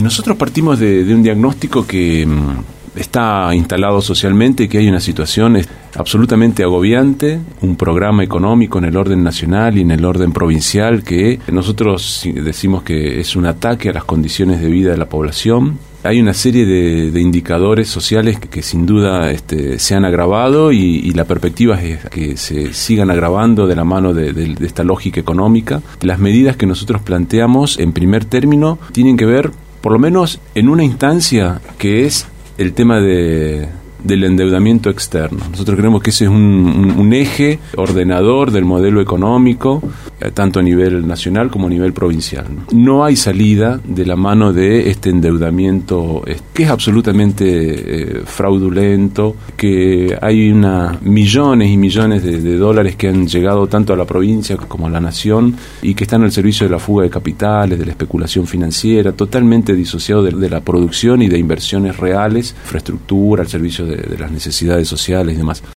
Nosotros partimos de un diagnóstico que está instalado socialmente, que hay una situación absolutamente agobiante, un programa económico en el orden nacional y en el orden provincial que nosotros decimos que es un ataque a las condiciones de vida de la población. Hay una serie de indicadores sociales que sin duda se han agravado y la perspectiva es que se sigan agravando de la mano de esta lógica económica. Las medidas que nosotros planteamos en primer término tienen que ver, por lo menos en una instancia, que es el tema del endeudamiento externo. Nosotros creemos que ese es un eje ordenador del modelo económico, tanto a nivel nacional como a nivel provincial. No hay salida de la mano de este endeudamiento que es absolutamente fraudulento, que hay millones y millones de dólares que han llegado tanto a la provincia como a la nación y que están al servicio de la fuga de capitales, de la especulación financiera, totalmente disociado de la producción y de inversiones reales, infraestructura, al servicio de las necesidades sociales y demás.